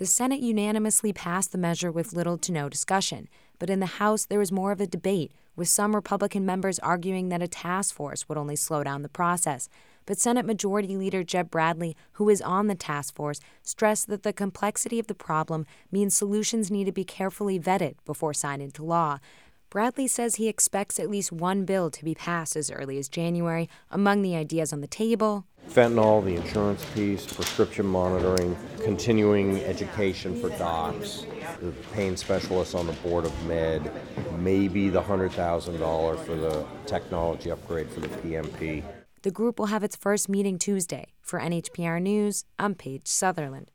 The Senate unanimously passed the measure with little to no discussion, but in the House there was more of a debate, with some Republican members arguing that a task force would only slow down the process. But Senate Majority Leader Jeb Bradley, who is on the task force, stressed that the complexity of the problem means solutions need to be carefully vetted before signed into law. Bradley says he expects at least one bill to be passed as early as January. Among the ideas on the table: fentanyl, the insurance piece, prescription monitoring, continuing education for docs, the pain specialists on the Board of Med, maybe the $100,000 for the technology upgrade for the PMP. The group will have its first meeting Tuesday. For NHPR News, I'm Paige Sutherland.